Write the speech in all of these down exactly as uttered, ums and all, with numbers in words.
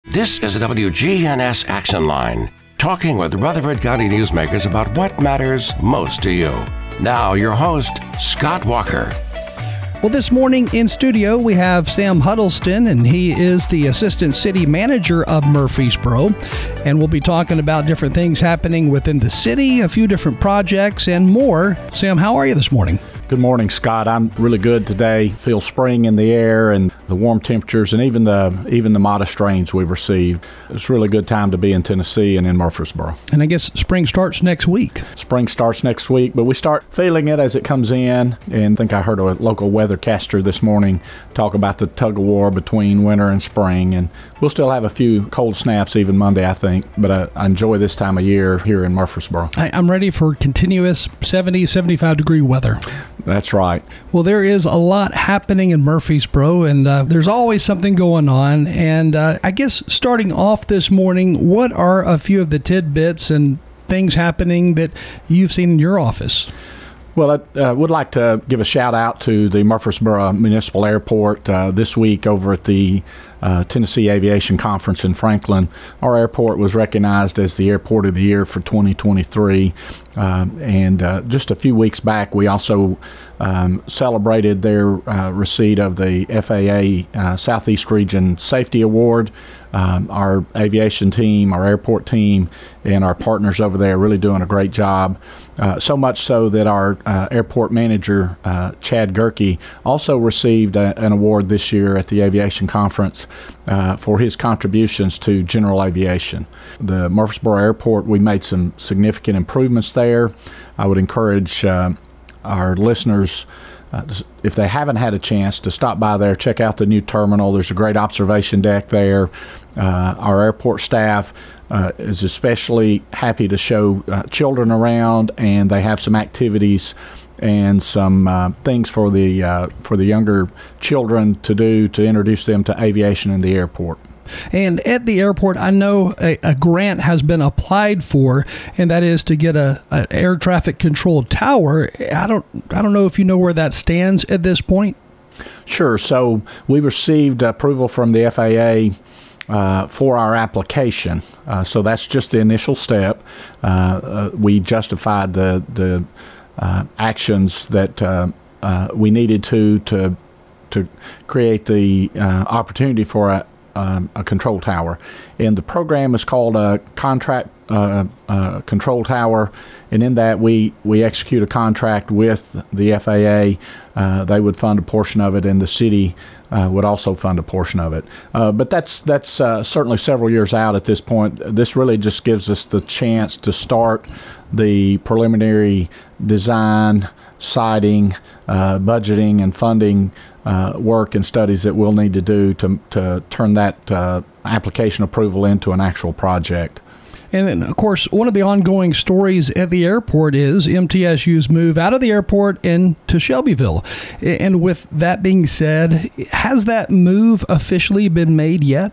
This is a W G N S Action Line, talking with Rutherford County newsmakers about what matters most to you. Now, your host, Scott Walker. Well, this morning in studio, we have Sam Huddleston, and he is the Assistant City Manager of Murfreesboro. And we'll be talking about different things happening within the city, a few different projects, and more. Sam, how are you this morning? Good morning, Scott. I'm really good today. Feel spring in the air and the warm temperatures and even the even the modest rains we've received. It's a really good time to be in Tennessee and in Murfreesboro. And I guess spring starts next week. Spring starts next week, but we start feeling it as it comes in. And I think I heard a local weathercaster this morning talk about the tug of war between winter and spring. And we'll still have a few cold snaps even Monday, I think. But I, I enjoy this time of year here in Murfreesboro. I, I'm ready for continuous seventy, seventy-five degree weather. That's right. Well, there is a lot happening in Murfreesboro, and uh, there's always something going on. And uh, I guess starting off this morning, what are a few of the tidbits and things happening that you've seen in your office? Well, I uh, would like to give a shout out to the Murfreesboro Municipal Airport uh, this week over at the uh, Tennessee Aviation Conference in Franklin. Our airport was recognized as the Airport of the Year for twenty twenty-three. Um, and uh, just a few weeks back, we also um, celebrated their uh, receipt of the F A A uh, Southeast Region Safety Award. Um, our aviation team, our airport team, and our partners over there are really doing a great job. Uh, so much so that our uh, airport manager, uh, Chad Gerke, also received a, an award this year at the Aviation Conference uh, for his contributions to general aviation. The Murfreesboro Airport, we made some significant improvements there. I would encourage uh, our listeners, Uh, if they haven't had a chance to stop by there, check out the new terminal. There's a great observation deck there. Uh, our airport staff uh, is especially happy to show uh, children around, and they have some activities and some uh, things for the uh, for the younger children to do to introduce them to aviation in the airport. And at the airport, I know a, a grant has been applied for, and that is to get a, a air traffic control tower. I don't I don't know if you know where that stands at this point. Sure. So we received approval from the F A A uh, for our application. Uh, so that's just the initial step. Uh, uh, we justified the the uh, actions that uh, uh, we needed to to to create the uh, opportunity for a Um, a control tower, and the program is called a contract uh, uh, control tower, and in that we we execute a contract with the F A A. Uh, they would fund a portion of it, and the city uh, would also fund a portion of it. Uh, but that's that's uh, certainly several years out at this point. This really just gives us the chance to start the preliminary design, siting, uh, budgeting, and funding Uh, work and studies that we'll need to do to to turn that uh, application approval into an actual project. And then, of course, one of the ongoing stories at the airport is M T S U's move out of the airport and to Shelbyville. And with that being said, has that move officially been made yet?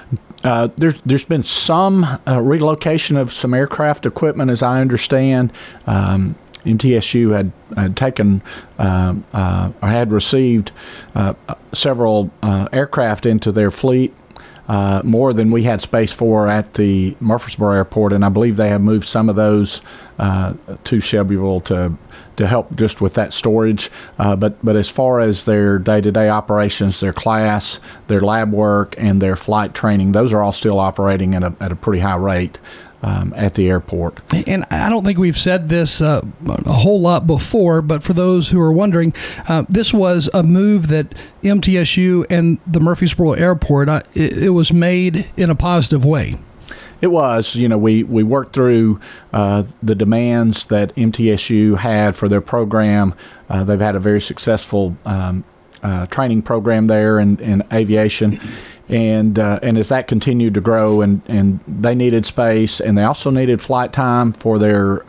Uh, there's there's been some uh, relocation of some aircraft equipment, as I understand. Um, M T S U had, had taken, uh, uh, or had received uh, several uh, aircraft into their fleet, uh, more than we had space for at the Murfreesboro Airport, and I believe they have moved some of those uh, to Shelbyville to to help just with that storage. Uh, but but as far as their day-to-day operations, their class, their lab work, and their flight training, those are all still operating at a at a pretty high rate Um, at the airport. And I don't think we've said this uh, a whole lot before, but for those who are wondering, uh, this was a move that M T S U and the Murfreesboro Airport, uh, it, it was made in a positive way. It was. You know, we, we worked through uh, the demands that M T S U had for their program. Uh, they've had a very successful um, uh, training program there in, in aviation. And uh, and as that continued to grow, and, and they needed space, and they also needed flight time for their uh,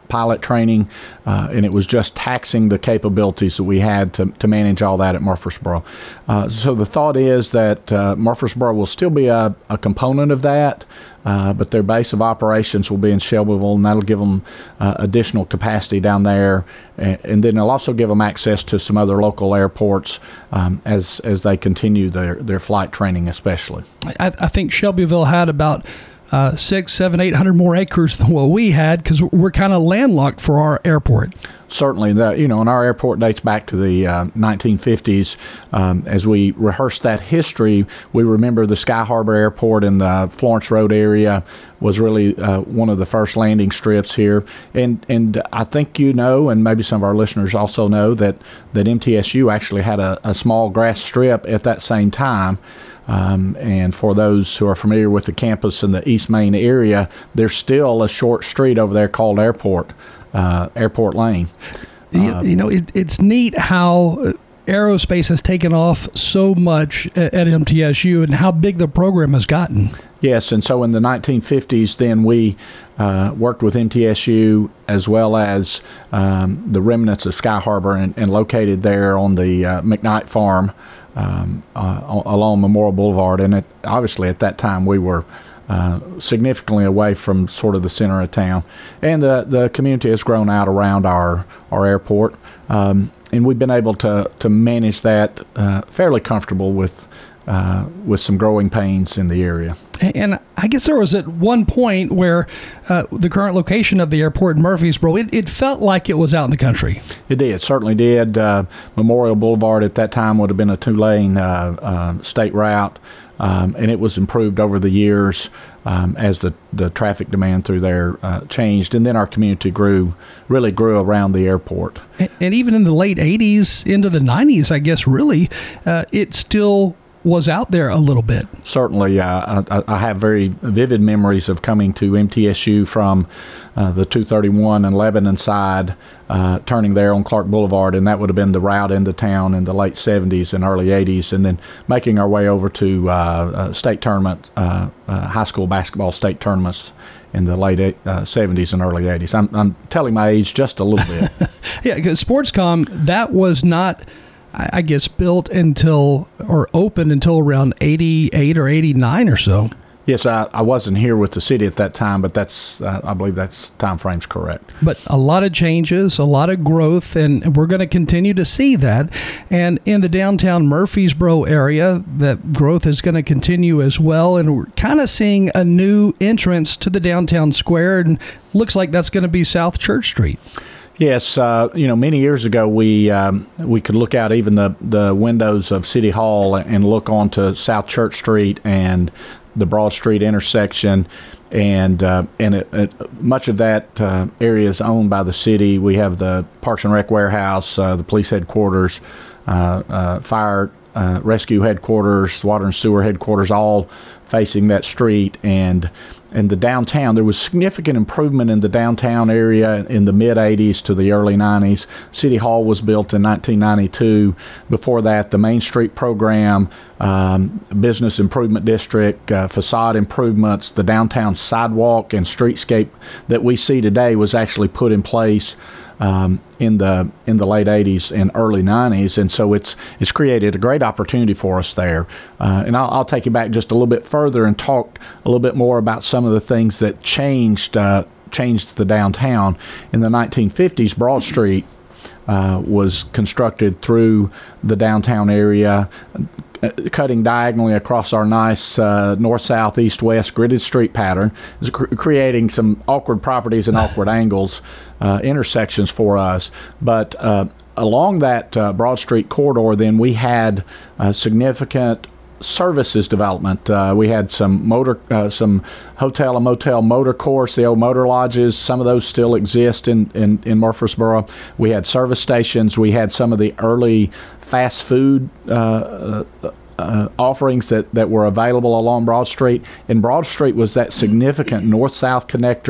pilot training, uh, and it was just taxing the capabilities that we had to, to manage all that at Murfreesboro. Uh, so the thought is that uh, Murfreesboro will still be a, a component of that, uh, but their base of operations will be in Shelbyville, and that'll give them uh, additional capacity down there, and, and then it'll also give them access to some other local airports um, as as they continue their, their flight training, especially. I, I think Shelbyville had about uh, six, seven, eight hundred more acres than what we had because we're kind of landlocked for our airport. Certainly, the, you know, and our airport dates back to the uh, nineteen fifties. Um, as we rehearse that history, we remember the Sky Harbor Airport in the Florence Road area was really uh, one of the first landing strips here. And and I think you know, and maybe some of our listeners also know, that, that M T S U actually had a, a small grass strip at that same time. Um, and for those who are familiar with the campus in the East Main area, there's still a short street over there called Airport. Uh, Airport Lane. You, Uh, you know, it, it's neat how aerospace has taken off so much at, at M T S U and how big the program has gotten. Yes, and so in the nineteen fifties, then we uh, worked with M T S U as well as um, the remnants of Sky Harbor and, and located there on the uh, McKnight Farm um, uh, along Memorial Boulevard. And it, obviously at that time we were Uh, significantly away from sort of the center of town. And the, the community has grown out around our, our airport. Um, and we've been able to, to manage that uh, fairly comfortable with uh, with some growing pains in the area. And I guess there was at one point where uh, the current location of the airport in Murfreesboro, it, it felt like it was out in the country. It did. It certainly did. Uh, Memorial Boulevard at that time would have been a two-lane uh, uh, state route. Um, and it was improved over the years um, as the, the traffic demand through there uh, changed. And then our community grew, really grew around the airport. And, and even in the late eighties, into the nineties, I guess, really, uh, it still was out there a little bit. Certainly. Uh, I, I have very vivid memories of coming to M T S U from uh, the two thirty-one and Lebanon side, uh, turning there on Clark Boulevard, and that would have been the route into town in the late seventies and early eighties, and then making our way over to uh, uh, state tournament, uh, uh, high school basketball state tournaments in the late eight, uh, seventies and early eighties. I'm, I'm telling my age just a little bit. Yeah, because Sportscom, that was not, I guess, built until, or opened until around eighty-eight or eighty-nine or so. Yes, I, I wasn't here with the city at that time, but that's uh, I believe that's time frame's correct. But a lot of changes, a lot of growth, and we're going to continue to see that. And in the downtown Murfreesboro area, that growth is going to continue as well. And we're kind of seeing a new entrance to the downtown square, and looks like that's going to be South Church Street. Yes, uh, you know, many years ago we um, we could look out even the, the windows of City Hall and look onto South Church Street and the Broad Street intersection, and uh, and it, it, much of that uh, area is owned by the city. We have the Parks and Rec warehouse, uh, the police headquarters, uh, uh, fire uh, rescue headquarters, water and sewer headquarters, all facing that street. And and the downtown, there was significant improvement in the downtown area in the mid-eighties to the early nineties. City Hall was built in nineteen ninety-two. Before that, the Main Street program, um, Business Improvement District, uh, facade improvements, the downtown sidewalk and streetscape that we see today was actually put in place Um, in the in the late eighties and early nineties, and so it's it's created a great opportunity for us there. Uh, and I'll, I'll take you back just a little bit further and talk a little bit more about some of the things that changed uh, changed the downtown. In the nineteen fifties, Broad Street uh, was constructed through the downtown area, cutting diagonally across our nice uh, north, south, east, west gridded street pattern, is cr- creating some awkward properties and awkward angles, uh, intersections for us. But uh, along that uh, Broad Street corridor, then we had uh, significant services development. Uh, we had some motor, uh, some hotel and motel motor course, the old motor lodges. Some of those still exist in, in, in Murfreesboro. We had service stations. We had some of the early fast food uh, uh, offerings that, that were available along Broad Street. And Broad Street was that significant north-south connector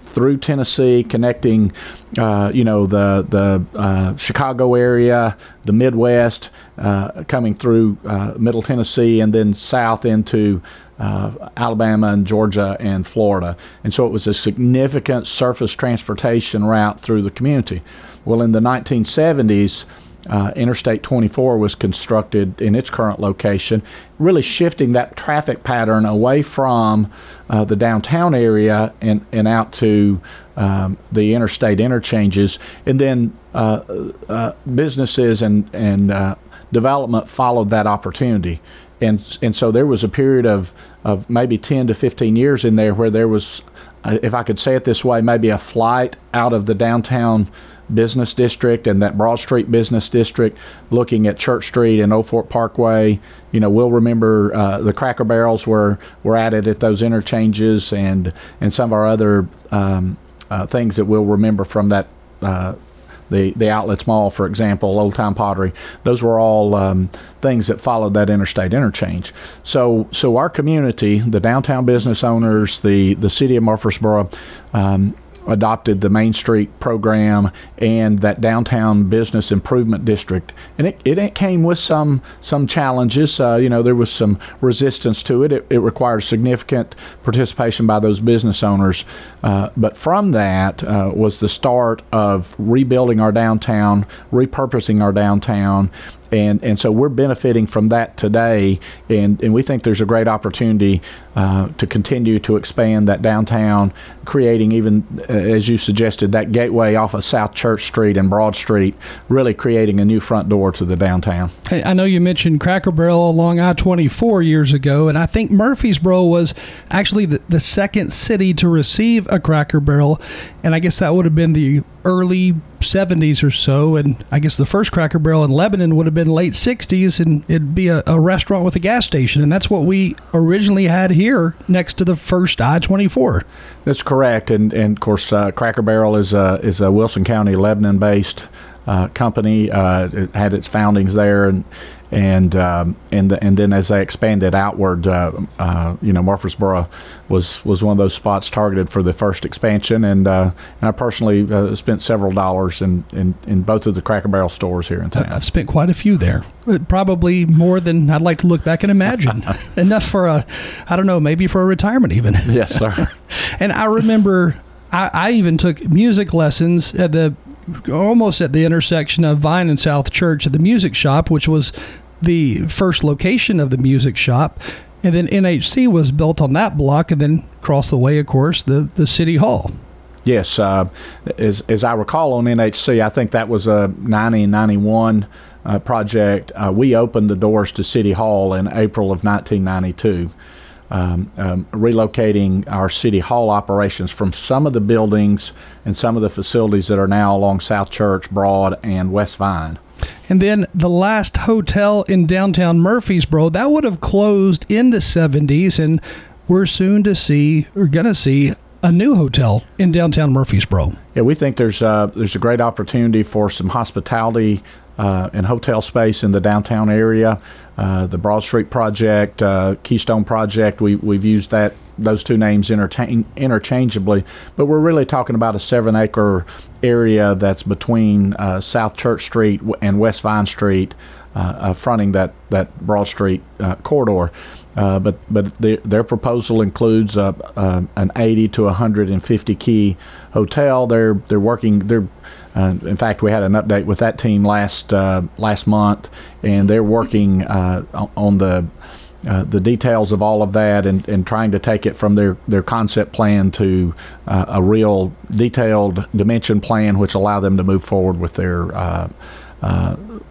through Tennessee, connecting, uh, you know, the the uh, Chicago area, the Midwest, uh, coming through uh, Middle Tennessee, and then south into uh, Alabama and Georgia and Florida. And so it was a significant surface transportation route through the community. Well, in the nineteen seventies, Uh, Interstate twenty-four was constructed in its current location, really shifting that traffic pattern away from uh, the downtown area and, and out to um, the interstate interchanges. And then uh, uh, businesses and, and uh, development followed that opportunity. And, and so there was a period of, of maybe ten to fifteen years in there where there was, uh, if I could say it this way, maybe a flight out of the downtown business district and that Broad Street business district, looking at Church Street and Old Fort Parkway. You know, we'll remember uh, the Cracker Barrels were, were added at those interchanges, and and some of our other um, uh, things that we'll remember from that, uh, the, the Outlets Mall, for example, Old Time Pottery. Those were all um, things that followed that interstate interchange. So so our community, the downtown business owners, the, the city of Murfreesboro, um, adopted the Main Street program and that downtown business improvement district, and it, it came with some some challenges. Uh, you know, there was some resistance to it. It, it required significant participation by those business owners. Uh, but from that uh, was the start of rebuilding our downtown, repurposing our downtown. And and so we're benefiting from that today, and, and we think there's a great opportunity uh, to continue to expand that downtown, creating even, uh, as you suggested, that gateway off of South Church Street and Broad Street, really creating a new front door to the downtown. Hey, I know you mentioned Cracker Barrel along I twenty-four years ago, and I think Murfreesboro was actually the, the second city to receive a Cracker Barrel, and I guess that would have been the early seventies or so, and I guess the first Cracker Barrel in Lebanon would have been late sixties, and it'd be a, a restaurant with a gas station, and that's what we originally had here next to the first I twenty-four. That's correct, and and of course uh, Cracker Barrel is a is a Wilson County, Lebanon-based uh, company. Uh, it had its foundings there, and and um, and the, and then as they expanded outward, uh, uh, you know, Murfreesboro was was one of those spots targeted for the first expansion, and uh, and I personally uh, spent several dollars in, in in both of the Cracker Barrel stores here in town. I've spent quite a few there, probably more than I'd like to look back and imagine. Enough for a, I don't know, maybe for a retirement even. Yes, sir. And I remember I, I even took music lessons at the almost at the intersection of Vine and South Church at the music shop, which was the first location of the music shop. And then N H C was built on that block, and then across the way, of course, the, the City Hall. Yes. Uh, as, as I recall on N H C, I think that was a ninety ninety-one uh, project. Uh, we opened the doors to City Hall in April of nineteen ninety-two. Um, um, relocating our City Hall operations from some of the buildings and some of the facilities that are now along South Church, Broad, and West Vine. And then the last hotel in downtown Murfreesboro, that would have closed in the seventies, and we're soon to see, we're going to see a new hotel in downtown Murfreesboro. Yeah, we think there's uh, there's a great opportunity for some hospitality uh, and hotel space in the downtown area. Uh, the Broad Street project, uh, Keystone project, we, we've used that those two names intertain, interchangeably, but we're really talking about a seven-acre area that's between uh, South Church Street and West Vine Street, uh, uh, fronting that, that Broad Street uh, corridor. Uh, but but the, their proposal includes uh, uh, an eighty to one hundred fifty key hotel. They're they're working. They're uh, in fact, we had an update with that team last uh, last month, and they're working uh, on the uh, the details of all of that, and, and trying to take it from their, their concept plan to uh, a real detailed dimension plan, which allow them to move forward with their uh, uh,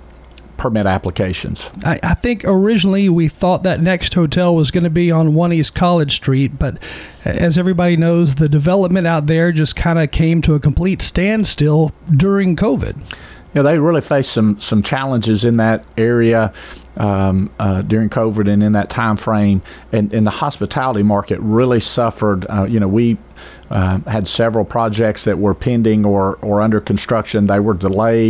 permit applications. I, I think originally we thought that next hotel was going to be on one East College Street, but as everybody knows, the development out there just kind of came to a complete standstill during COVID. Yeah, they really faced some some challenges in that area um, uh, during COVID and in that time frame, and, and the hospitality market really suffered. Uh, you know, we uh, had several projects that were pending or, or under construction. They were delayed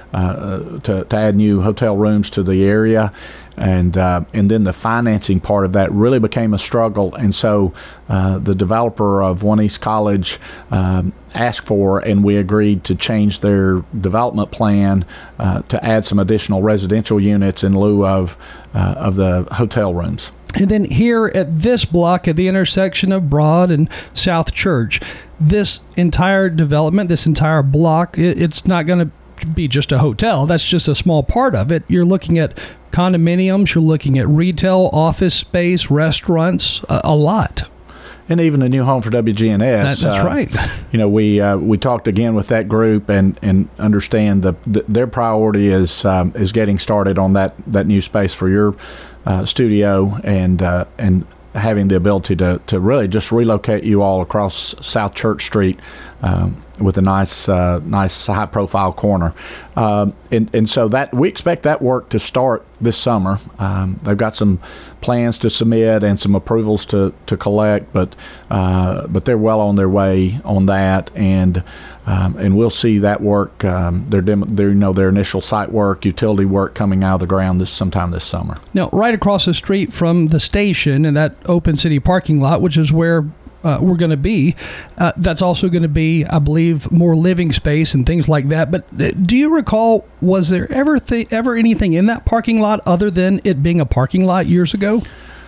uh, to, to add new hotel rooms to the area. And uh, and then the financing part of that really became a struggle. And so uh, the developer of One East College um, asked for, and we agreed to change their development plan uh, to add some additional residential units in lieu of uh, of the hotel rooms. And then here at this block at the intersection of Broad and South Church, this entire development, this entire block, it, it's not going to be just a hotel. That's just a small part of it. You're looking at condominiums, you're looking at retail, office space, restaurants, a, a lot. And even a new home for W G N S. That, that's uh, right. You know, we uh, we talked again with that group and, and understand the, the their priority is um, is getting started on that, that new space for your uh, studio and uh, and having the ability to, to really just relocate you all across South Church Street um, with a nice uh, nice high profile corner. Um, and, and so that we expect that work to start this summer. Um, they've got some plans to submit and some approvals to, to collect, but uh, but they're well on their way on that, and um, and we'll see that work. Um, their, demo, their you know their initial site work, utility work coming out of the ground this sometime this summer. Now, right across the street from the station and that open city parking lot, which is where Uh, we're going to be. Uh, that's also going to be, I believe, more living space and things like that. But uh, do you recall, was there ever th- ever anything in that parking lot other than it being a parking lot years ago?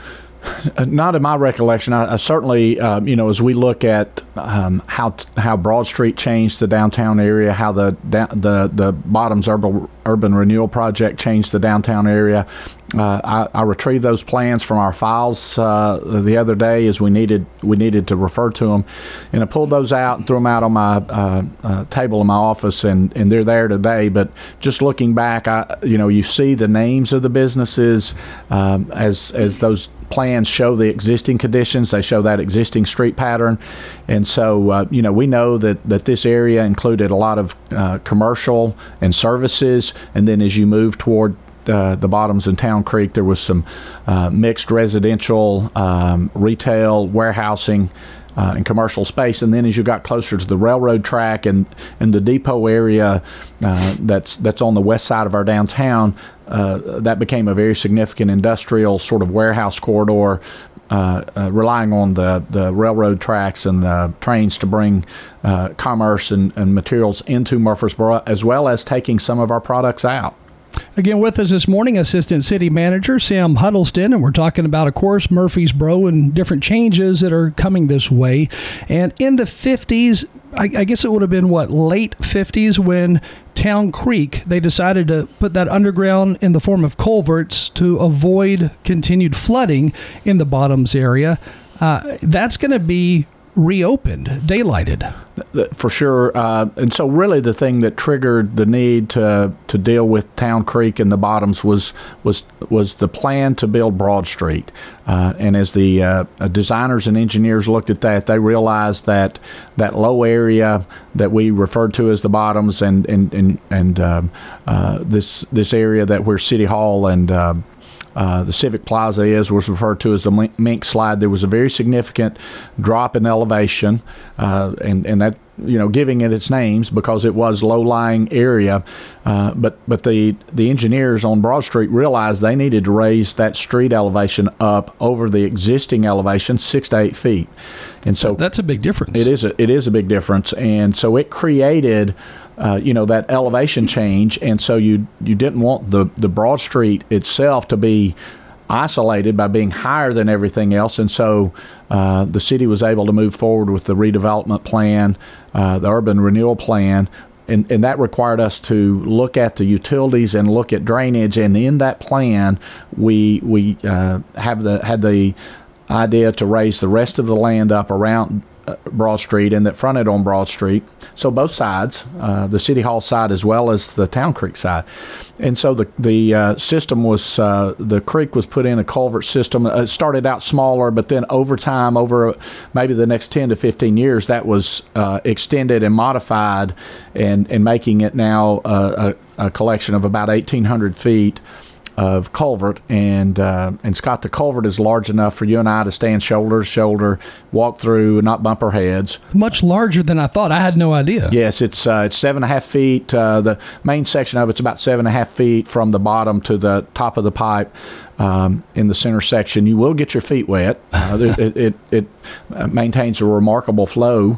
Uh, not in my recollection. I, I certainly, um, you know, as we look at um, how t- how Broad Street changed the downtown area, how the da- the the Bottoms Urban Urban Renewal Project changed the downtown area. Uh, I, I retrieved those plans from our files uh, the other day as we needed we needed to refer to them, and I pulled those out and threw them out on my uh, uh, table in my office, and, and they're there today. But just looking back, I you know you see the names of the businesses um, as as those plans show the existing conditions. They show that existing street pattern, and so uh, you know we know that that this area included a lot of uh, commercial and services, and then as you move toward Uh, the Bottoms and Town Creek, there was some uh, mixed residential, um, retail, warehousing, uh, and commercial space. And then as you got closer to the railroad track and, and the depot area uh, that's that's on the west side of our downtown, uh, that became a very significant industrial sort of warehouse corridor, uh, uh, relying on the, the railroad tracks and the trains to bring uh, commerce and, and materials into Murfreesboro, as well as taking some of our products out. Again, with us this morning, Assistant City Manager Sam Huddleston, and we're talking about, of course, Murfreesboro and different changes that are coming this way. And in the fifties, I, I guess it would have been, what, late fifties when Town Creek, they decided to put that underground in the form of culverts to avoid continued flooding in the Bottoms area. Uh, that's going to be reopened, daylighted. For sure. Uh, and so really the thing that triggered the need to to deal with Town Creek and the Bottoms was was was the plan to build Broad Street. Uh, and as the uh, designers and engineers looked at that, they realized that that low area that we referred to as the Bottoms and and and, and um, uh, this this area that where City Hall and uh, Uh, the Civic Plaza is was referred to as the Mink Slide. There was a very significant drop in elevation, uh, and and that you know giving it its names because it was low-lying area. Uh, but but the the engineers on Broad Street realized they needed to raise that street elevation up over the existing elevation six to eight feet, and so that's a big difference. It is a, it is a big difference, and so it created. Uh, you know, that elevation change, and so you you didn't want the, the Broad Street itself to be isolated by being higher than everything else, and so uh, the city was able to move forward with the redevelopment plan, uh, the urban renewal plan, and, and that required us to look at the utilities and look at drainage, and in that plan, we we uh, have the had the idea to raise the rest of the land up around Broad Street and that fronted on Broad Street. So both sides, uh, the City Hall side as well as the Town Creek side. And so the the uh, system was, uh, the creek was put in a culvert system. It started out smaller, but then over time, over maybe the next ten to fifteen years, that was uh, extended and modified and, and making it now uh, a, a collection of about eighteen hundred feet of culvert, and uh, and Scott, the culvert is large enough for you and I to stand shoulder to shoulder, walk through, and not bump our heads. Much larger than I thought. I had no idea. Yes, it's uh, it's seven and a half feet. Uh, the main section of it's about seven and a half feet from the bottom to the top of the pipe. Um, in the center section, you will get your feet wet. Uh, it, it it maintains a remarkable flow.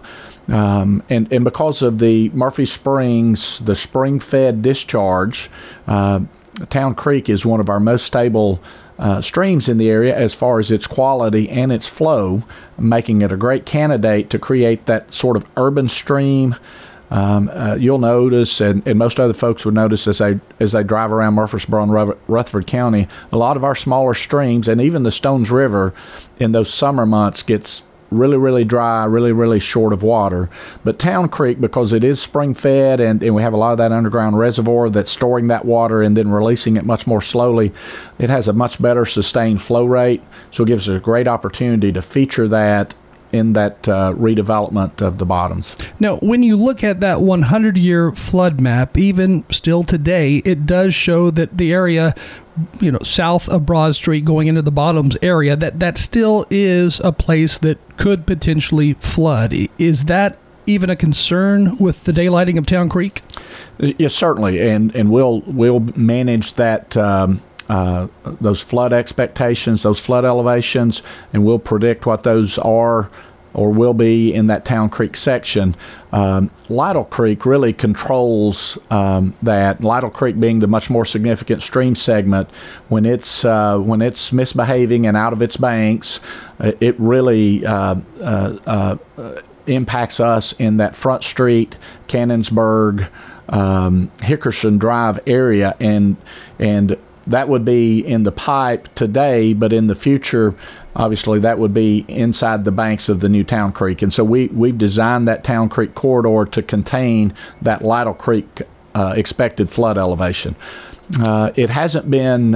Um, and, and because of the Murphy Springs, the spring-fed discharge, uh, Town Creek is one of our most stable uh, streams in the area as far as its quality and its flow, making it a great candidate to create that sort of urban stream. Um, uh, you'll notice, and, and most other folks would notice as they as they drive around Murfreesboro and Ru- Rutherford County, a lot of our smaller streams and even the Stones River in those summer months gets really, really dry, really, really short of water. But Town Creek, because it is spring-fed and, and we have a lot of that underground reservoir that's storing that water and then releasing it much more slowly, it has a much better sustained flow rate. So it gives us a great opportunity to feature that in that uh, redevelopment of the bottoms. Now, when you look at that hundred-year flood map, even still today, it does show that the area, you know, south of Broad Street going into the bottoms area, that, that still is a place that could potentially flood. Is that even a concern with the daylighting of Town Creek? Yes, certainly, and and we'll we'll manage that. Um, Uh, those flood expectations, those flood elevations, and we'll predict what those are or will be in that Town Creek section. Um, Lytle Creek really controls um, that. Lytle Creek being the much more significant stream segment, when it's uh, when it's misbehaving and out of its banks, it really uh, uh, uh, impacts us in that Front Street, Cannonsburg, um, Hickerson Drive area, and and. That would be in the pipe today, but in the future, obviously, that would be inside the banks of the new Town Creek. And so we, we've designed that Town Creek corridor to contain that Lytle Creek uh, expected flood elevation. Uh, it hasn't been,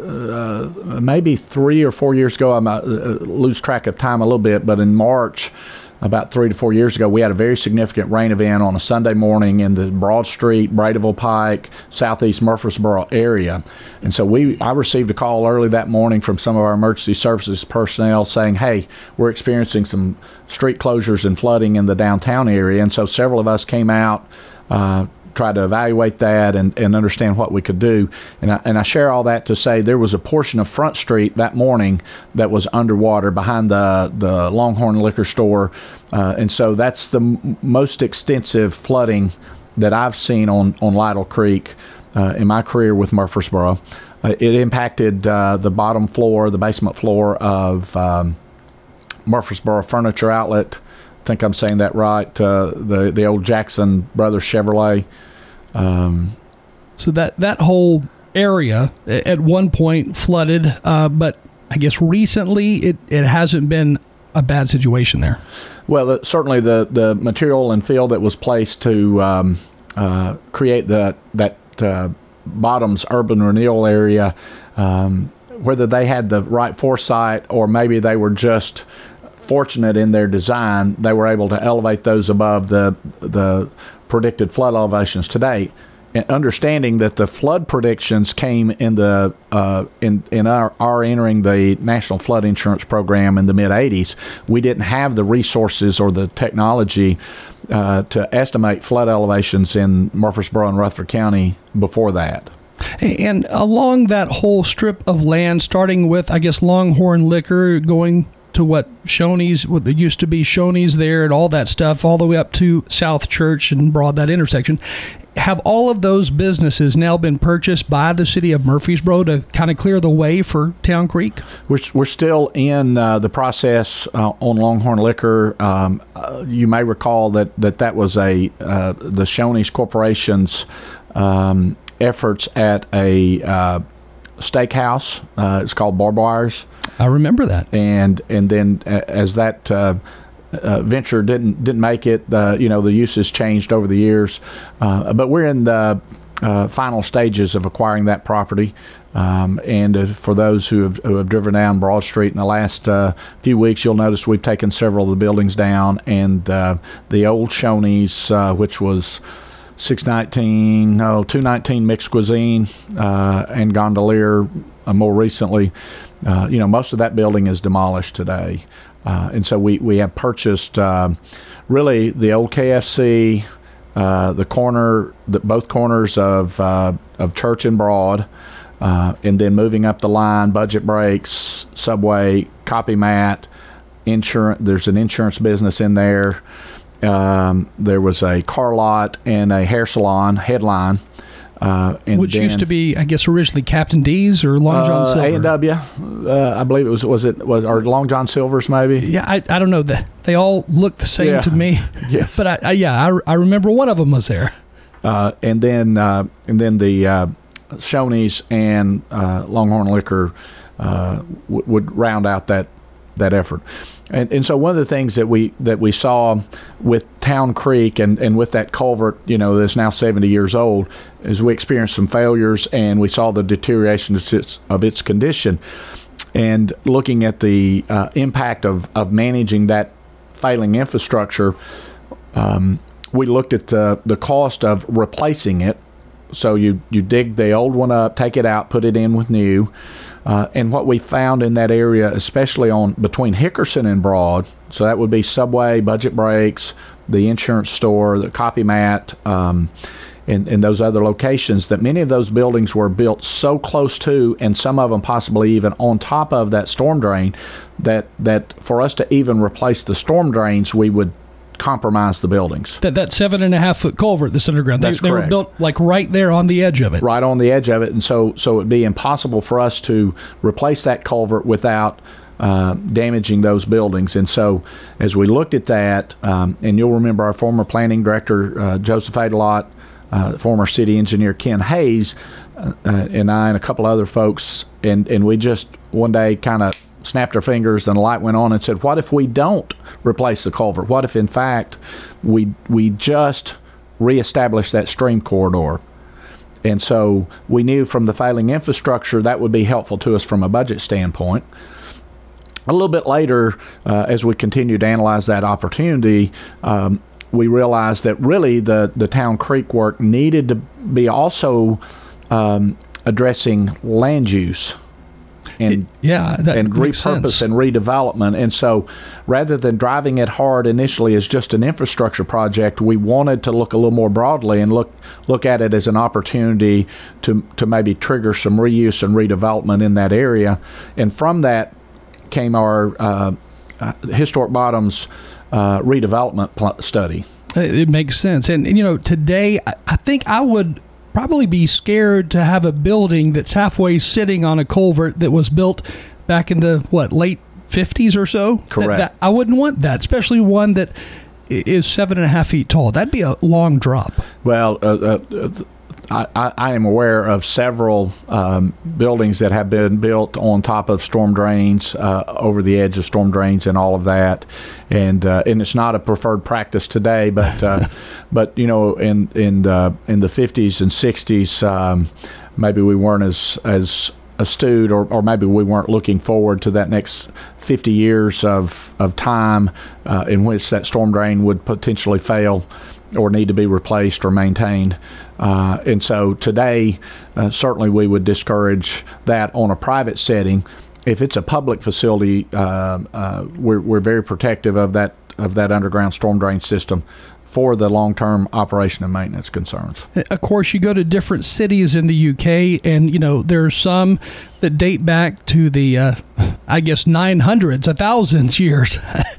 uh, uh, maybe three or four years ago, I might uh, lose track of time a little bit, but in March, about three to four years ago, we had a very significant rain event on a Sunday morning in the Broad Street, Bradeville Pike, southeast Murfreesboro area. And so we, I received a call early that morning from some of our emergency services personnel saying, hey, we're experiencing some street closures and flooding in the downtown area. And so several of us came out, uh, tried to evaluate that and, and understand what we could do. And I, and I share all that to say there was a portion of Front Street that morning that was underwater behind the, the Longhorn liquor store. Uh, and so that's the m- most extensive flooding that I've seen on, on Lytle Creek uh, in my career with Murfreesboro. Uh, it impacted uh, the bottom floor, the basement floor of um, Murfreesboro Furniture Outlet. I think I'm saying that right. Uh, the the old Jackson Brothers Chevrolet. Um, so that that whole area at one point flooded, uh, but I guess recently it, it hasn't been a bad situation there. Well, the, certainly the, the material and fill that was placed to um, uh, create the, that uh, Bottoms urban renewal area, um, whether they had the right foresight or maybe they were just fortunate in their design, they were able to elevate those above the the predicted flood elevations today. And understanding that the flood predictions came in the uh, in in our, our entering the National Flood Insurance Program in the mid eighties, we didn't have the resources or the technology uh, to estimate flood elevations in Murfreesboro and Rutherford County before that. And along that whole strip of land, starting with I guess Longhorn Liquor, going to what Shoney's, what there used to be Shoney's there and all that stuff, all the way up to South Church and Broad, that intersection. Have all of those businesses now been purchased by the city of Murfreesboro to kind of clear the way for Town Creek? We're, we're still in uh, the process uh, on Longhorn Liquor. Um, uh, you may recall that that, that was a uh, the Shoney's Corporation's um, efforts at a uh, steakhouse. Uh, it's called Barbwires. I remember that. And and then as that uh, uh, venture didn't didn't make it, uh, you know, the uses changed over the years. Uh, but we're in the uh, final stages of acquiring that property. Um, and uh, for those who have, who have driven down Broad Street in the last uh, few weeks, you'll notice we've taken several of the buildings down. And uh, the old Shoney's, uh, which was six nineteen, no, two nineteen Mixed Cuisine, uh, and Gondolier uh, more recently. Uh, you know, most of that building is demolished today. Uh, and so we, we have purchased uh, really the old K F C, uh, the corner, the, both corners of uh, of Church and Broad, uh, and then moving up the line, Budget Breaks, Subway, Copy Mat, insurance. There's an insurance business in there. Um, there was a car lot and a hair salon, Headline. Uh, and Which then, used to be, I guess, originally Captain D's or Long John uh, Silver. A and W, uh, I believe it was. Was it was or Long John Silver's maybe? Yeah, I, I don't know. That they all look the same Yeah. to me. Yes. But I, I yeah, I, I remember one of them was there. Uh, and then uh, and then the uh, Shoney's and uh, Longhorn Liquor uh, w- would round out that that effort. And and so one of the things that we that we saw with Town Creek and, and with that culvert, you know, that's now seventy years old, is we experienced some failures and we saw the deterioration of its, of its condition. And looking at the uh, impact of, of managing that failing infrastructure, um, we looked at the, the cost of replacing it. So you, you dig the old one up, take it out, put it in with new. Uh, and what we found in that area, especially on between Hickerson and Broad, so that would be Subway, Budget Breaks, the insurance store, the Copy Mat, um, and, and those other locations, that many of those buildings were built so close to, and some of them possibly even on top of that storm drain, that, that for us to even replace the storm drains, we would compromise the buildings. That that seven and a half foot culvert that's underground. That's they, they were correct. built like right there on the edge of it. Right on the edge of it, and so so it'd be impossible for us to replace that culvert without uh, damaging those buildings. And so as we looked at that, um, and you'll remember our former planning director, uh, Joseph Adelot, uh, former city engineer Ken Hayes, uh, uh, and I and a couple other folks, and, and we just one day kind of snapped our fingers and the light went on and said, what if we don't replace the culvert? What if in fact we we just reestablish that stream corridor? And so we knew from the failing infrastructure that would be helpful to us from a budget standpoint. A little bit later, uh, as we continued to analyze that opportunity, um, we realized that really the, the Town Creek work needed to be also um, addressing land use and yeah, that and makes repurpose sense. and redevelopment. And so rather than driving it hard initially as just an infrastructure project, we wanted to look a little more broadly and look look at it as an opportunity to to maybe trigger some reuse and redevelopment in that area. And from that came our uh, uh, Historic Bottoms uh, redevelopment pl- study. It, it makes sense. And, and you know, today I, I think I would probably be scared to have a building that's halfway sitting on a culvert that was built back in the, what, late fifties or so? Correct. That, that, I wouldn't want that, especially one that is seven and a half feet tall. That'd be a long drop. Well, uh, uh, I, I am aware of several um, buildings that have been built on top of storm drains, uh, over the edge of storm drains, and all of that. And uh, and it's not a preferred practice today, but uh, but you know, in in the, in the fifties and sixties, um, maybe we weren't as as astute, or, or maybe we weren't looking forward to that next fifty years of of time uh, in which that storm drain would potentially fail or need to be replaced or maintained. Uh, and so today, uh, certainly we would discourage that on a private setting. If it's a public facility, uh, uh, we're, we're very protective of that of that underground storm drain system for the long-term operation and maintenance concerns. Of course, you go to different cities in the U K, and, you know, there are some that date back to the, uh, I guess, nine hundreds, a thousands years.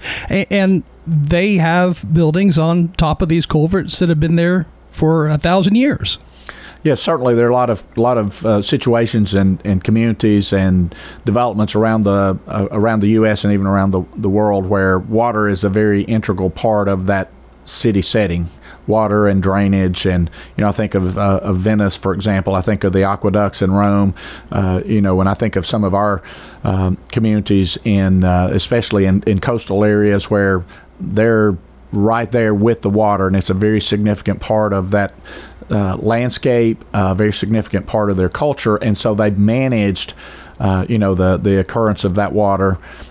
And they have buildings on top of these culverts that have been there for a thousand years. Yes, certainly there are a lot of a lot of uh, situations and, and communities and developments around the uh, around the U S and even around the, the world where water is a very integral part of that city setting. Water and drainage, and you know, I think of, uh, of Venice, for example. I think of the aqueducts in Rome. Uh, you know, when I think of some of our um, communities in, uh, especially in, in coastal areas where they're right there with the water, and it's a very significant part of that uh, landscape, a uh, very significant part of their culture, and so they've managed, uh, you know, the the occurrence of that water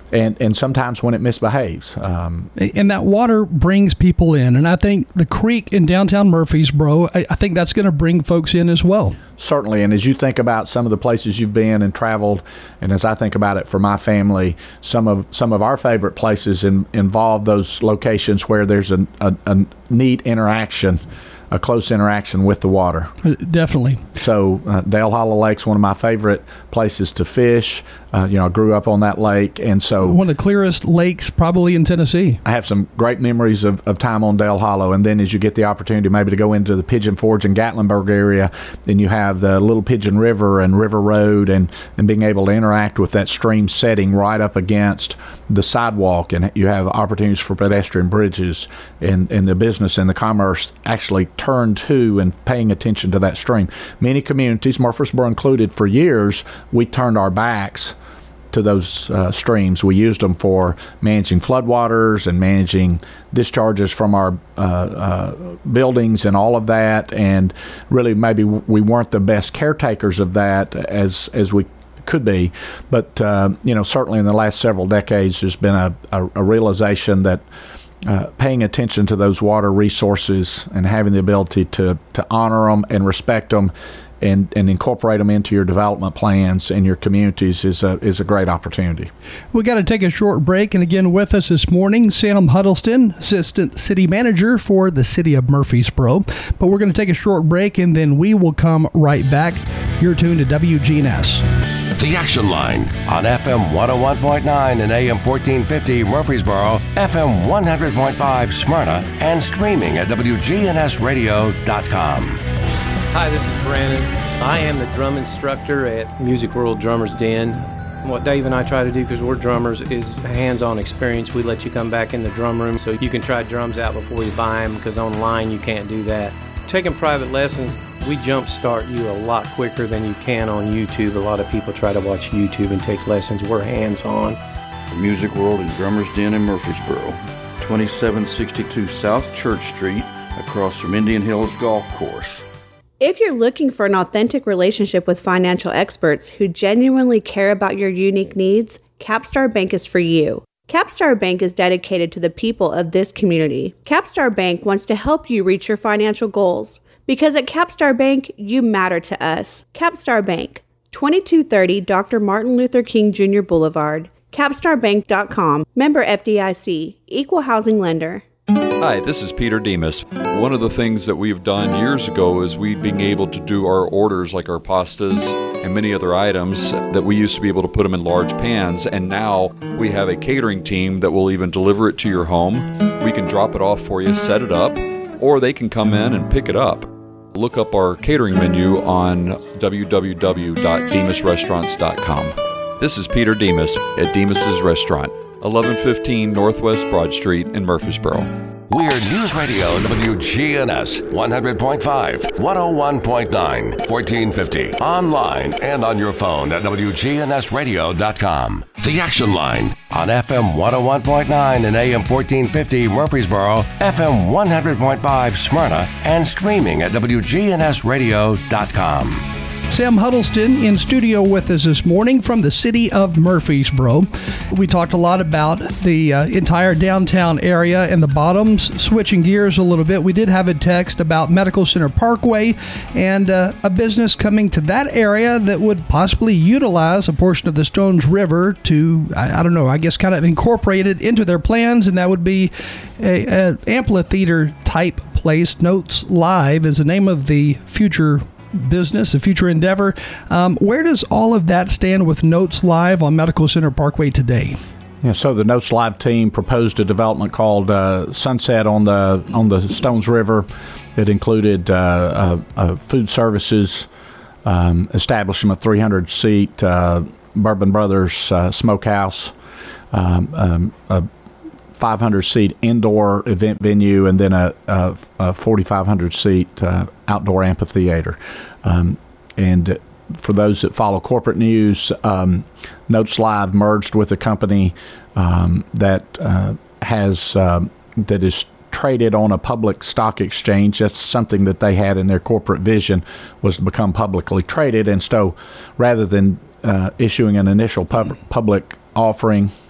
and, and sometimes when it misbehaves. Um, and that water brings people in. And I think the creek in downtown Murfreesboro, I, I think that's going to bring folks in as well. Certainly. And as you think about some of the places you've been and traveled, and as I think about it for my family, some of some of our favorite places in, involve those locations where there's a, a, a neat interaction, a close interaction with the water. Definitely. So uh, Dale Hollow Lake's one of my favorite places to fish. Uh, you know, I grew up on that lake, and so one of the clearest lakes probably in Tennessee. I have some great memories of, of time on Dale Hollow. And then as you get the opportunity maybe to go into the Pigeon Forge and Gatlinburg area, then you have the Little Pigeon River and River Road, and, and being able to interact with that stream setting right up against the sidewalk, and you have opportunities for pedestrian bridges, and, and the business and the commerce actually turn to and paying attention to that stream. Many communities, Murfreesboro included, for years, we turned our backs to those uh, streams. We used them for managing floodwaters and managing discharges from our uh, uh, buildings and all of that, and really maybe we weren't the best caretakers of that as as we could be. But uh, you know, certainly in the last several decades, there's been a, a, a realization that Uh, paying attention to those water resources and having the ability to, to honor them and respect them and, and incorporate them into your development plans and your communities is a, is a great opportunity. We got to take a short break, and again with us this morning, Sam Huddleston, Assistant City Manager for the City of Murfreesboro. But we're going to take a short break, and then we will come right back. You're tuned to W G N S. The Action Line on F M one oh one point nine and A M fourteen fifty Murfreesboro, F M one hundred point five Smyrna, and streaming at W G N S radio dot com. Hi, this is Brandon. I am the drum instructor at Music World Drummers Den. What Dave and I try to do, because we're drummers, is hands-on experience. We let you come back in the drum room so you can try drums out before you buy them, because online you can't do that. Taking private lessons, we jumpstart you a lot quicker than you can on YouTube. A lot of people try to watch YouTube and take lessons. We're hands-on. The Music World and Drummers Den in Murfreesboro, twenty-seven sixty-two South Church Street, across from Indian Hills Golf Course. If you're looking for an authentic relationship with financial experts who genuinely care about your unique needs, Capstar Bank is for you. Capstar Bank is dedicated to the people of this community. Capstar Bank wants to help you reach your financial goals, because at Capstar Bank, you matter to us. Capstar Bank, twenty-two thirty Doctor Martin Luther King Junior Boulevard, capstar bank dot com, member F D I C, equal housing lender. Hi, this is Peter Demas. One of the things that we've done years ago is we being able to do our orders, like our pastas and many other items, that we used to be able to put them in large pans, and now we have a catering team that will even deliver it to your home. We can drop it off for you, set it up, or they can come in and pick it up. Look up our catering menu on w w w dot demas restaurants dot com. This is Peter Demas at Demas's Restaurant, eleven fifteen Northwest Broad Street in Murfreesboro. We're News Radio W G N S one hundred point five, one oh one point nine, fourteen fifty. Online and on your phone at w g n s radio dot com. The Action Line on F M one oh one point nine and A M fourteen fifty Murfreesboro, F M one hundred point five Smyrna, and streaming at w g n s radio dot com. Sam Huddleston in studio with us this morning from the City of Murfreesboro. We talked a lot about the uh, entire downtown area and the bottoms. Switching gears a little bit, we did have a text about Medical Center Parkway and uh, a business coming to that area that would possibly utilize a portion of the Stones River to, I, I don't know, I guess kind of incorporate it into their plans, and that would be a, a amphitheater type place. Notes Live is the name of the future business, the future endeavor. Um, where does all of that stand with Notes Live on Medical Center Parkway today? Yeah, so the Notes Live team proposed a development called uh, Sunset on the on the Stones River that included uh, uh, uh, food services, um, establishment of three hundred seat uh, Bourbon Brothers uh, Smokehouse, um, um, a five hundred seat indoor event venue, and then a, a, a forty-five hundred seat uh, outdoor amphitheater. Um, and for those that follow corporate news, um, Notes Live merged with a company um, that uh, has um, that is traded on a public stock exchange. That's something that they had in their corporate vision, was to become publicly traded. And so rather than uh, issuing an initial pub- public offering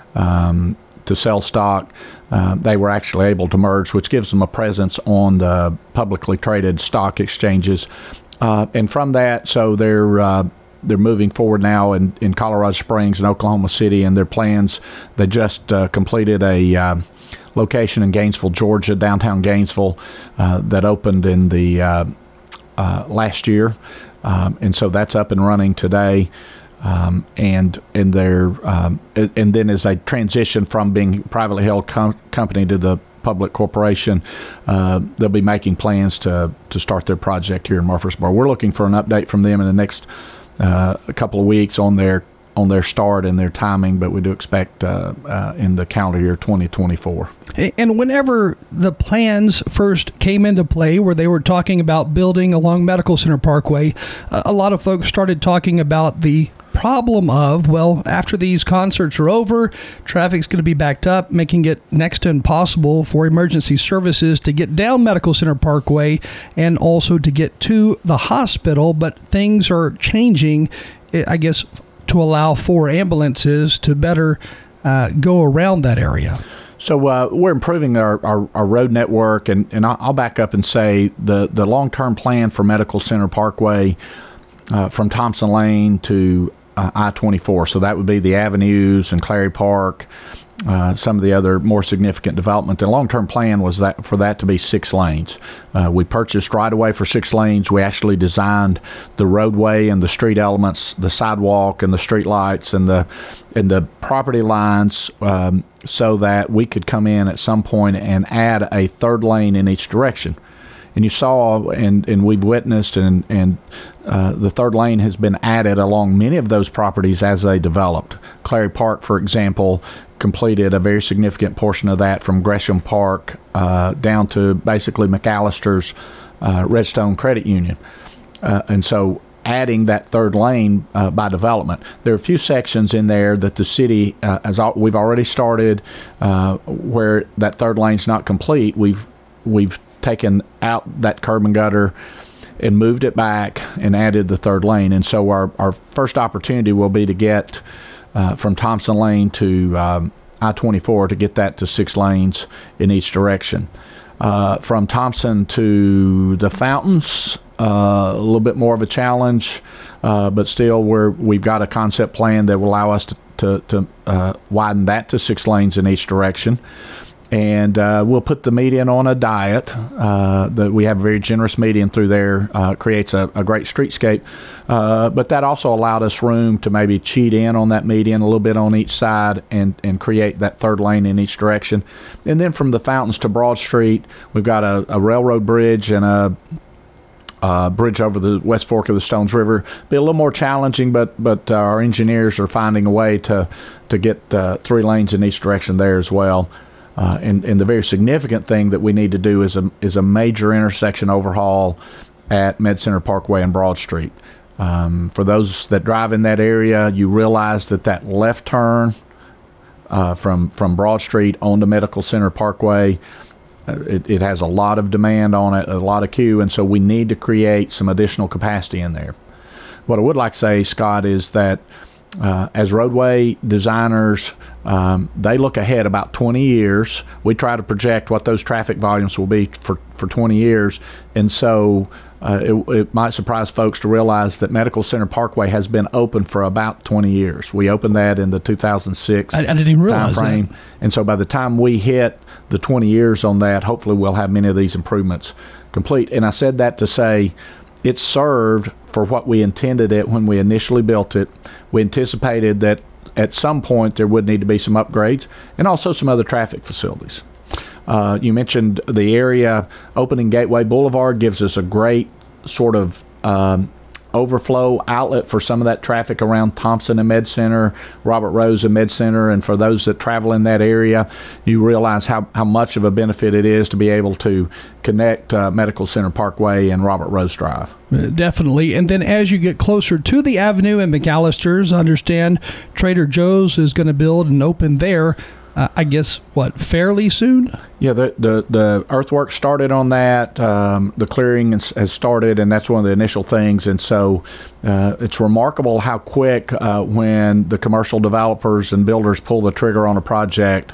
um, to sell stock. Uh, they were actually able to merge, which gives them a presence on the publicly traded stock exchanges. Uh, and from that, so they're uh, they're moving forward now in, in Colorado Springs and Oklahoma City, and their plans. They just uh, completed a uh, location in Gainesville, Georgia, downtown Gainesville, uh, that opened in the uh, uh, last year, um, and so that's up and running today. Um, and and their um, and then as they transition from being privately held com- company to the public corporation, uh, they'll be making plans to to start their project here in Murfreesboro. We're looking for an update from them in the next uh, couple of weeks on their on their start and their timing, but we do expect uh, uh, in the calendar year twenty twenty-four. And whenever the plans first came into play, where they were talking about building along Medical Center Parkway, a lot of folks started talking about the problem of, well, after these concerts are over, traffic's going to be backed up, making it next to impossible for emergency services to get down Medical Center Parkway and also to get to the hospital. But things are changing, I guess, to allow for ambulances to better uh, go around that area. So uh, we're improving our, our, our road network, and, and I'll back up and say the, the long-term plan for Medical Center Parkway uh, from Thompson Lane to uh, I twenty-four. So that would be the avenues and Clary Park, uh, some of the other more significant development. The long-term plan was that for that to be six lanes. Uh, we purchased right-of-way for six lanes. We actually designed the roadway and the street elements, the sidewalk and the street lights and the and the property lines, um, so that we could come in at some point and add a third lane in each direction. And you saw, and, and we've witnessed, and, and uh, the third lane has been added along many of those properties as they developed. Clary Park, for example, completed a very significant portion of that from Gresham Park uh, down to basically McAllister's uh, Redstone Credit Union. Uh, and so adding that third lane uh, by development. There are a few sections in there that the city, uh, as al- we've already started, uh, where that third lane's not complete. We've we've taken out that curb and gutter and moved it back and added the third lane. And so our, our first opportunity will be to get uh, from Thompson Lane to um, I twenty-four, to get that to six lanes in each direction. Uh, from Thompson to the Fountains, uh, a little bit more of a challenge, uh, but still we're, we've got a concept plan that will allow us to, to, to uh, widen that to six lanes in each direction. And uh, we'll put the median on a diet. Uh, that we have a very generous median through there, uh, creates a, a great streetscape. Uh, but that also allowed us room to maybe cheat in on that median a little bit on each side and, and create that third lane in each direction. And then from the Fountains to Broad Street, we've got a, a railroad bridge and a Uh, bridge over the West Fork of the Stones River. Be a little more challenging, but but uh, our engineers are finding a way to to get uh, three lanes in each direction there as well. Uh, and, and the very significant thing that we need to do is a is a major intersection overhaul at Med Center Parkway and Broad Street. Um, for those that drive in that area, you realize that that left turn uh, from from Broad Street onto Medical Center Parkway, It, it has a lot of demand on it, a lot of queue, and so we need to create some additional capacity in there. What I would like to say, Scott, is that uh, as roadway designers, um, they look ahead about twenty years. We try to project what those traffic volumes will be for, for twenty years, and so uh, it, it might surprise folks to realize that Medical Center Parkway has been open for about twenty years. We opened that in the two thousand six I, I didn't even realize time frame, that. And so by the time we hit the twenty years on that, hopefully we'll have many of these improvements complete. And I said that to say it served for what we intended it when we initially built it. We anticipated that at some point there would need to be some upgrades and also some other traffic facilities. Uh, you mentioned the area opening Gateway Boulevard gives us a great sort of um, overflow outlet for some of that traffic around Thompson and Med Center, Robert Rose and Med Center, and for those that travel in that area, you realize how, how much of a benefit it is to be able to connect uh, Medical Center Parkway and Robert Rose Drive. Definitely. And then as you get closer to the avenue and McAllister's, I understand Trader Joe's is going to build and open there. uh, I guess, what, fairly soon? Yeah, the, the, the earthwork started on that. Um, the clearing has, has started, and that's one of the initial things. And so uh, it's remarkable how quick uh, when the commercial developers and builders pull the trigger on a project.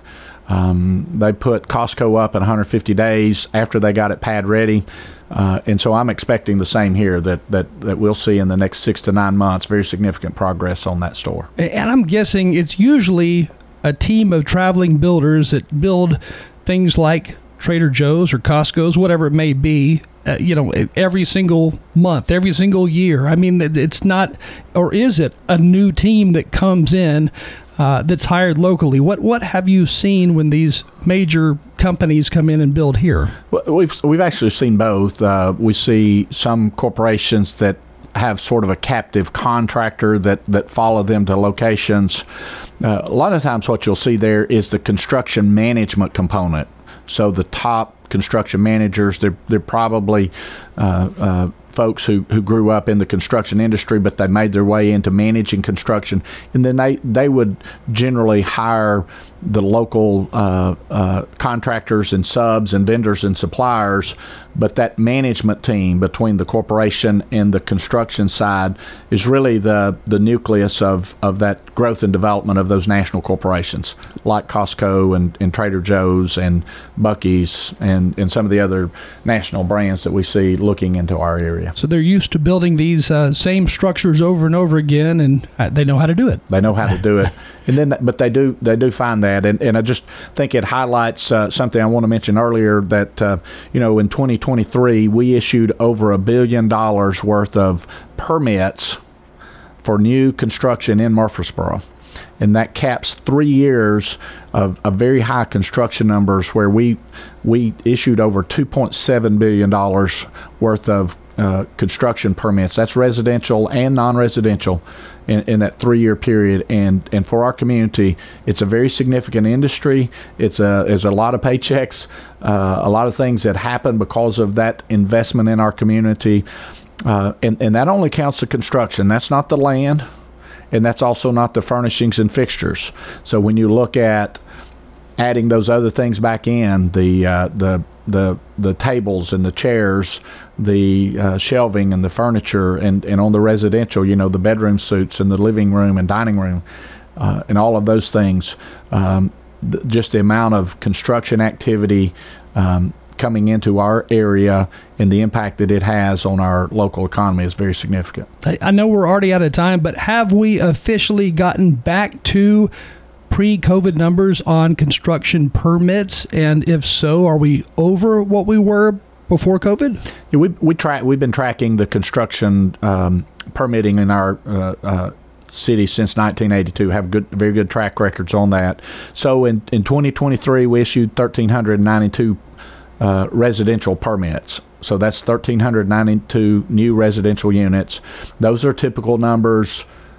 Um, they put Costco up in one hundred fifty days after they got it pad ready. Uh, and so I'm expecting the same here, that, that, that we'll see in the next six to nine months very significant progress on that store. And I'm guessing it's usually a team of traveling builders that build things like Trader Joe's or Costco's, whatever it may be, uh, you know, every single month, every single year. I mean, it's not, or is it a new team that comes in uh, that's hired locally? What what have you seen when these major companies come in and build here? Well, we've we've actually seen both. Uh, we see some corporations that have sort of a captive contractor that, that follow them to locations. Uh, a lot of times what you'll see there is the construction management component. So the top construction managers, they're, they're probably uh, uh, folks who, who grew up in the construction industry, but they made their way into managing construction. And then they, they would generally hire the local uh, uh, contractors and subs and vendors and suppliers, but that management team between the corporation and the construction side is really the, the nucleus of, of that growth and development of those national corporations like Costco and, and Trader Joe's and Buc-ee's and, and some of the other national brands that we see looking into our area. So they're used to building these uh, same structures over and over again, and uh, they know how to do it. They know how to do it. And then, but they do they do find that, and, and I just think it highlights uh, something I want to mention earlier, that uh, you know, in twenty twenty-three we issued over a billion dollars worth of permits for new construction in Murfreesboro, and that caps three years of, of very high construction numbers, where we we issued over two point seven billion dollars worth of uh, construction permits. That's residential and non-residential. In, in that three-year period, and, and for our community, it's a very significant industry. It's a it's a lot of paychecks, uh, a lot of things that happen because of that investment in our community, uh, and and that only counts the construction. That's not the land, and that's also not the furnishings and fixtures. So when you look at adding those other things back in, the uh, the the the tables and the chairs, the uh, shelving and the furniture, and, and on the residential, you know, the bedroom suites and the living room and dining room, uh, and all of those things, um, th- just the amount of construction activity um, coming into our area and the impact that it has on our local economy is very significant. I know we're already out of time, but have we officially gotten back to pre-COVID numbers on construction permits? And if so, are we over what we were before COVID? Yeah, we we track we've been tracking the construction um, permitting in our uh, uh, city since nineteen eighty-two. Have good, very good track records on that. So in in twenty twenty-three, we issued one thousand three hundred ninety-two uh, residential permits. So that's one thousand three hundred ninety-two new residential units. Those are typical numbers.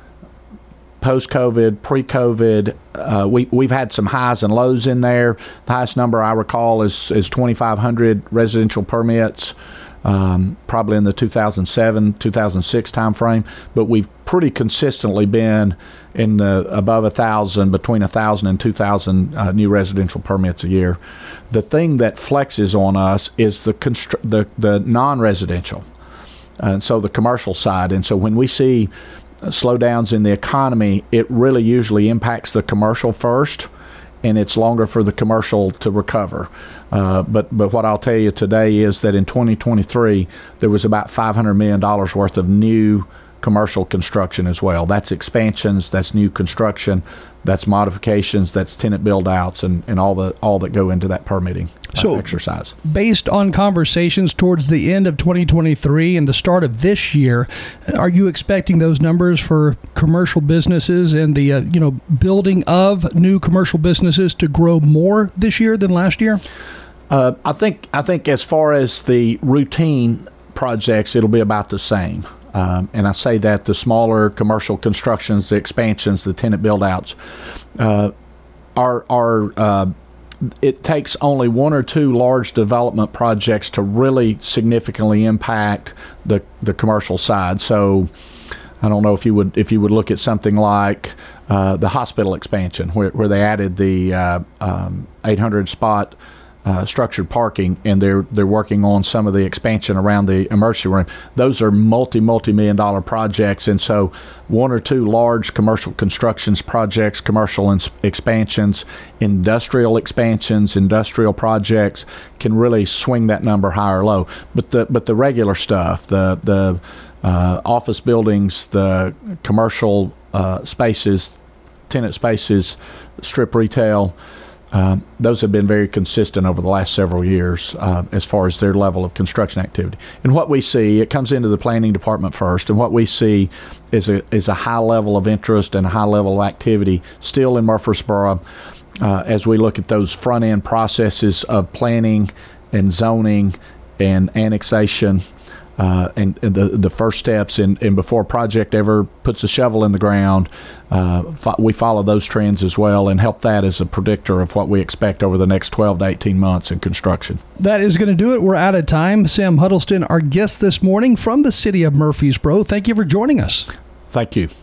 Post-COVID, pre-COVID, uh, we, we've had some highs and lows in there. The highest number I recall is, is twenty-five hundred residential permits, um, probably in the two thousand seven, two thousand six timeframe. But we've pretty consistently been in the above one thousand, between one thousand and two thousand uh, new residential permits a year. The thing that flexes on us is the constr- the, the non-residential, and so the commercial side. And so when we see slowdowns in the economy, it really usually impacts the commercial first, and it's longer for the commercial to recover. Uh, but but what I'll tell you today is that in twenty twenty-three, there was about five hundred million dollars worth of new commercial construction as well. That's expansions, that's new construction, that's modifications, that's tenant build-outs, and, and all the all that go into that permitting uh, so, exercise. Based on conversations towards the end of twenty twenty-three and the start of this year, are you expecting those numbers for commercial businesses and the uh, you know building of new commercial businesses to grow more this year than last year? Uh, I think I think as far as the routine projects, it'll be about the same. Um, and I say that the smaller commercial constructions, the expansions, the tenant build-outs, uh, are, are uh, it takes only one or two large development projects to really significantly impact the, the commercial side. So I don't know if you would if you would look at something like uh, the hospital expansion, where, where they added the uh, um, eight hundred spot uh, structured parking, and they're they're working on some of the expansion around the emergency room. Those are multi multi million dollar projects, and so one or two large commercial constructions projects, commercial ins- expansions, industrial expansions, industrial projects can really swing that number high or low. But the but the regular stuff, the the Uh, office buildings, the commercial uh, spaces, tenant spaces, strip retail, um, those have been very consistent over the last several years uh, as far as their level of construction activity. And what we see, it comes into the planning department first, and what we see is a is a high level of interest and a high level of activity still in Murfreesboro uh, as we look at those front end processes of planning and zoning and annexation. Uh, and, and the the first steps, and, and before a project ever puts a shovel in the ground, uh, fo- we follow those trends as well and help that as a predictor of what we expect over the next twelve to eighteen months in construction. That is going to do it. We're out of time. Sam Huddleston, our guest this morning from the city of Murfreesboro. Thank you for joining us. Thank you.